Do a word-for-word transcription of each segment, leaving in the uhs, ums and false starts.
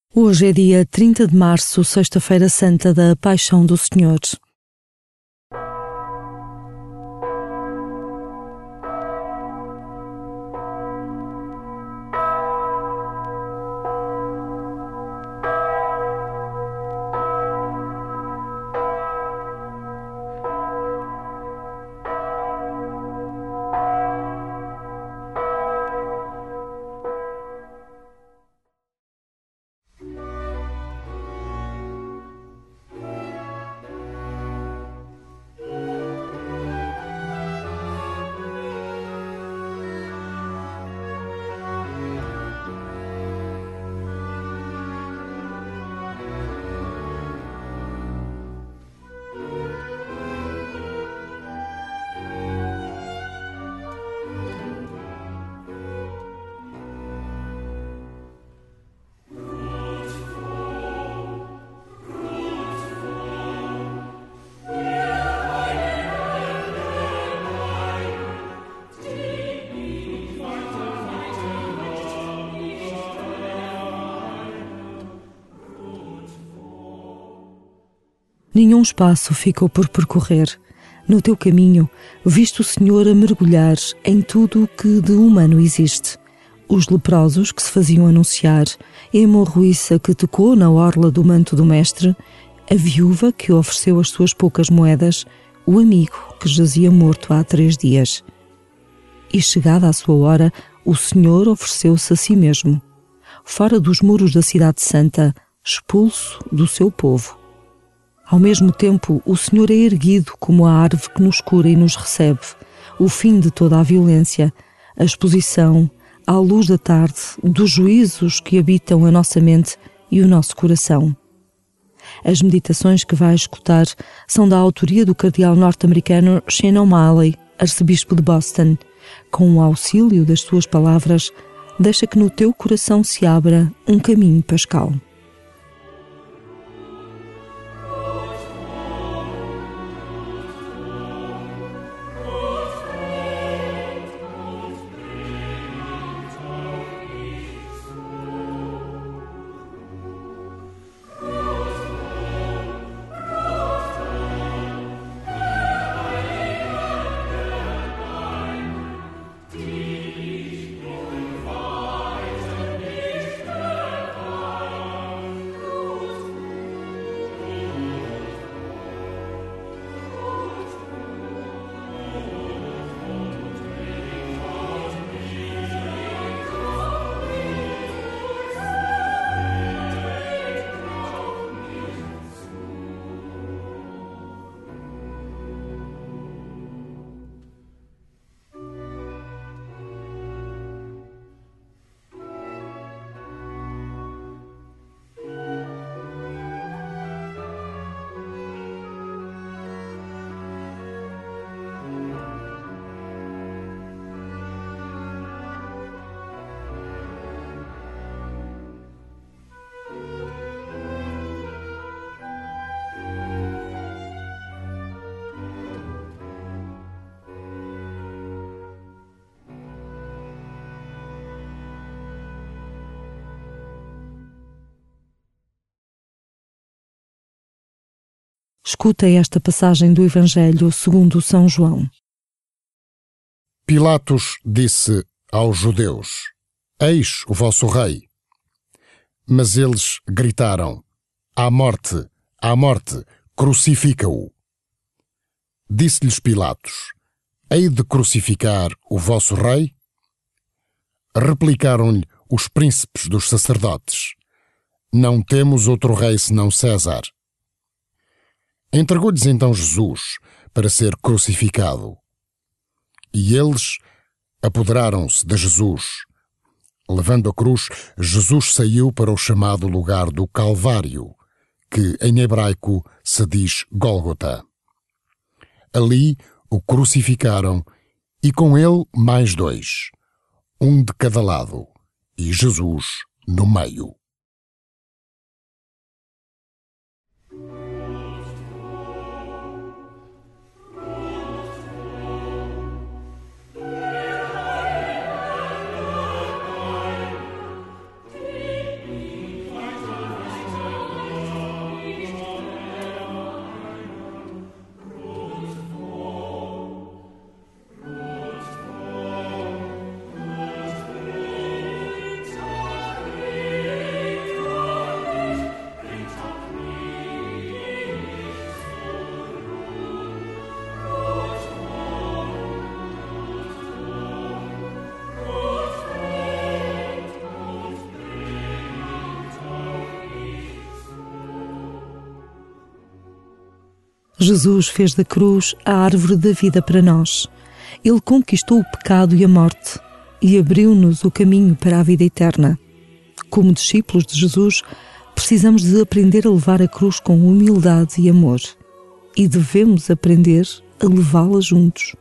Hoje é dia trinta de março, sexta-feira santa da Paixão do Senhor. Nenhum espaço ficou por percorrer. No teu caminho, viste o Senhor a mergulhar em tudo o que de humano existe. Os leprosos que se faziam anunciar, a hemorroíça que tocou na orla do manto do Mestre, a viúva que ofereceu as suas poucas moedas, o amigo que jazia morto há três dias. E chegada a sua hora, o Senhor ofereceu-se a si mesmo, fora dos muros da cidade santa, expulso do seu povo. Ao mesmo tempo, o Senhor é erguido como a árvore que nos cura e nos recebe, o fim de toda a violência, a exposição, à luz da tarde, dos juízos que habitam a nossa mente e o nosso coração. As meditações que vai escutar são da autoria do cardeal norte-americano Shane O'Malley, arcebispo de Boston. Com o auxílio das suas palavras, deixa que no teu coração se abra um caminho pascal. Escuta esta passagem do Evangelho segundo São João. Pilatos disse aos judeus: Eis o vosso rei. Mas eles gritaram: À morte, à morte, crucifica-o. Disse-lhes Pilatos: Hei de crucificar o vosso rei? Replicaram-lhe os príncipes dos sacerdotes: Não temos outro rei senão César. Entregou-lhes então Jesus para ser crucificado. E eles apoderaram-se de Jesus. Levando a cruz, Jesus saiu para o chamado lugar do Calvário, que em hebraico se diz Gólgota. Ali o crucificaram e com ele mais dois, um de cada lado, e Jesus no meio. Jesus fez da cruz a árvore da vida para nós. Ele conquistou o pecado e a morte e abriu-nos o caminho para a vida eterna. Como discípulos de Jesus, precisamos de aprender a levar a cruz com humildade e amor. E devemos aprender a levá-la juntos.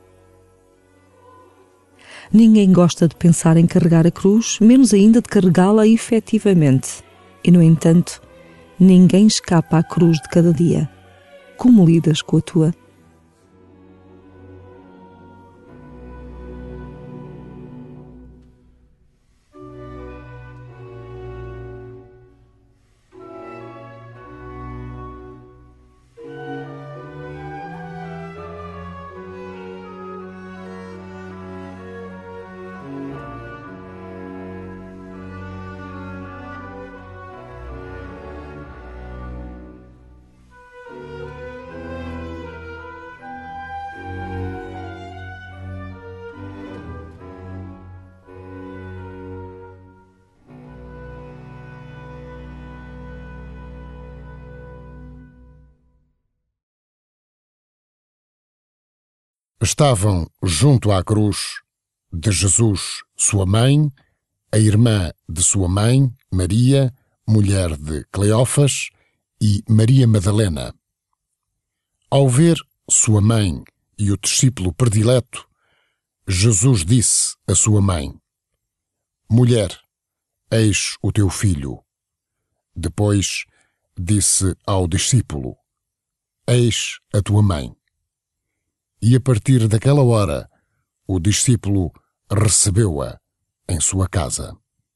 Ninguém gosta de pensar em carregar a cruz, menos ainda de carregá-la efetivamente. E, no entanto, ninguém escapa à cruz de cada dia. Como lidas com a tua? Estavam junto à cruz de Jesus sua mãe, a irmã de sua mãe, Maria, mulher de Cleófas, e Maria Madalena. Ao ver sua mãe e o discípulo predileto, Jesus disse à sua mãe: Mulher, eis o teu filho. Depois disse ao discípulo: Eis a tua mãe. E a partir daquela hora, o discípulo recebeu-a em sua casa.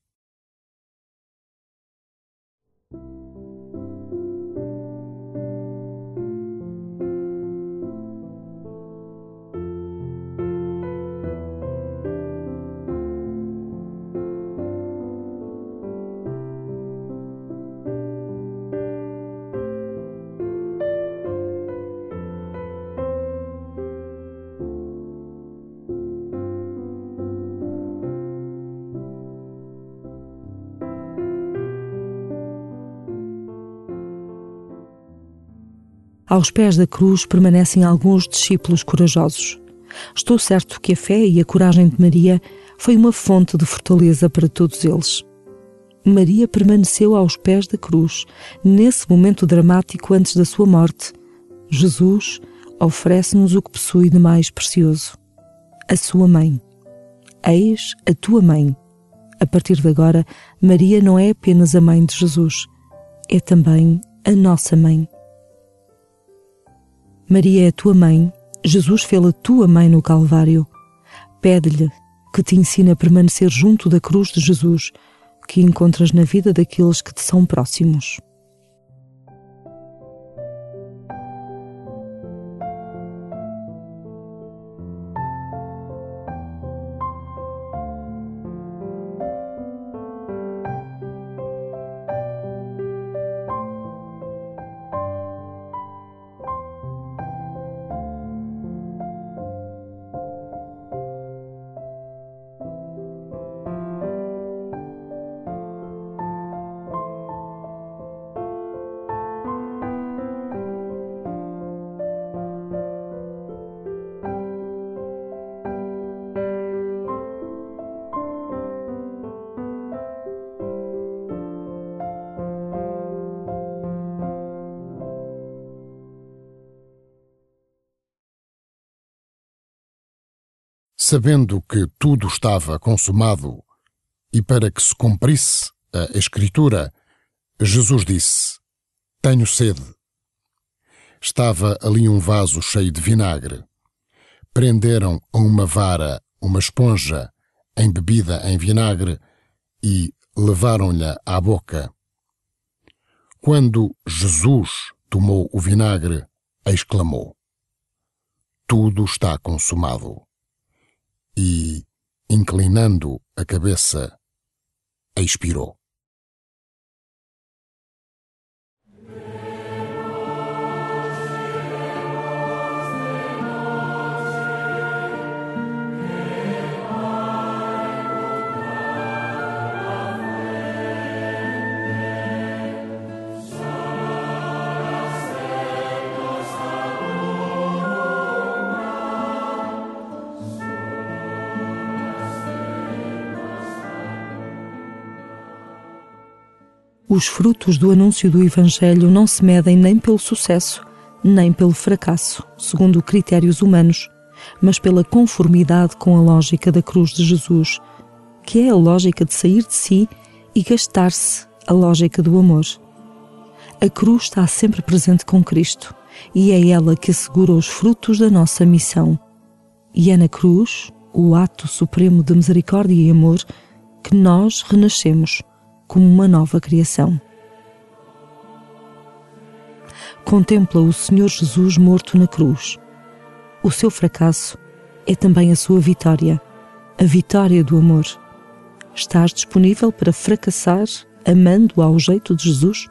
Aos pés da cruz permanecem alguns discípulos corajosos. Estou certo que a fé e a coragem de Maria foi uma fonte de fortaleza para todos eles. Maria permaneceu aos pés da cruz. Nesse momento dramático antes da sua morte, Jesus oferece-nos o que possui de mais precioso: a sua mãe. Eis a tua mãe. A partir de agora, Maria não é apenas a mãe de Jesus, é também a nossa mãe. Maria é a tua mãe, Jesus fê-la tua mãe no Calvário. Pede-lhe que te ensine a permanecer junto da cruz de Jesus, que encontras na vida daqueles que te são próximos. Sabendo que tudo estava consumado e para que se cumprisse a Escritura, Jesus disse: Tenho sede. Estava ali um vaso cheio de vinagre. Prenderam a uma vara uma esponja embebida em vinagre e levaram-lhe à boca. Quando Jesus tomou o vinagre, exclamou: Tudo está consumado. E, inclinando a cabeça, expirou. Os frutos do anúncio do Evangelho não se medem nem pelo sucesso, nem pelo fracasso, segundo critérios humanos, mas pela conformidade com a lógica da cruz de Jesus, que é a lógica de sair de si e gastar-se, a lógica do amor. A cruz está sempre presente com Cristo e é ela que assegura os frutos da nossa missão. E é na cruz, o ato supremo de misericórdia e amor, que nós renascemos como uma nova criação. Contempla o Senhor Jesus morto na cruz. O seu fracasso é também a sua vitória, a vitória do amor. Estás disponível para fracassar amando ao jeito de Jesus?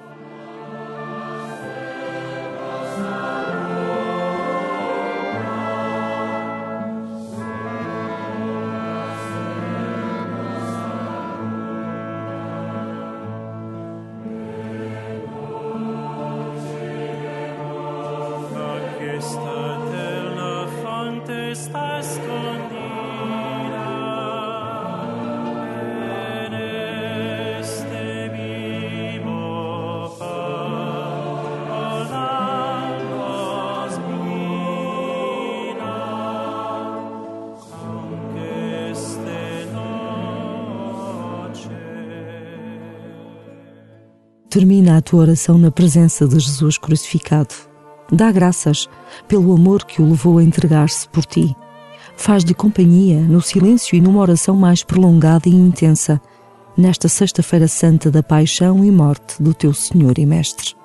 Esta eterna fonte está escondida en este vivo pan, con aguas vina, aunque esta noche. Termina a tua oração na presença de Jesus crucificado. Dá graças pelo amor que o levou a entregar-se por ti. Faz-lhe companhia no silêncio e numa oração mais prolongada e intensa, nesta sexta-feira santa da paixão e morte do teu Senhor e Mestre.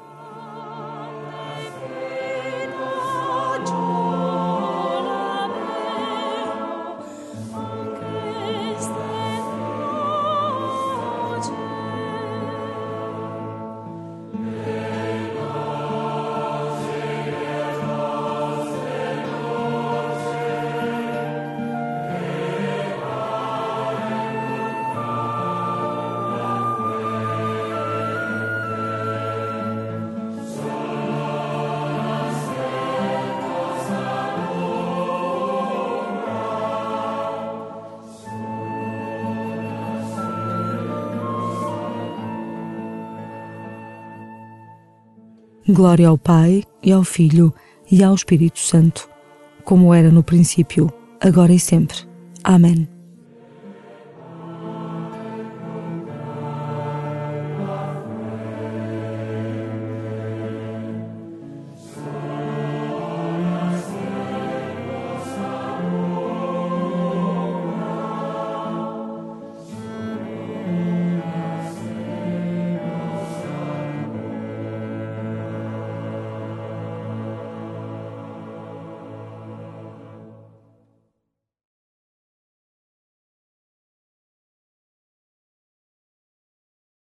Glória ao Pai, e ao Filho, e ao Espírito Santo, como era no princípio, agora e sempre. Amém.